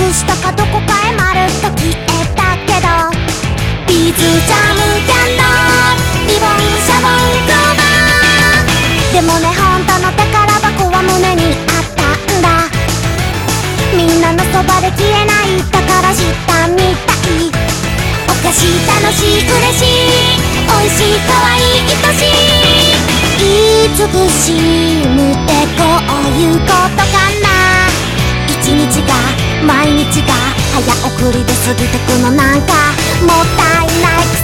したかどこかへまるっと消えたけど、ビーズジャムキャンドルリボンシャボンクローバー。でもね、本当の宝箱は胸にあったんだ。みんなのそばで消えない宝したみたい。おかしい楽しい嬉しい美味しい可愛い愛しい、美しい無ってこういうことかな。一日が毎日が早送りで過ぎてくのなんかもったいない。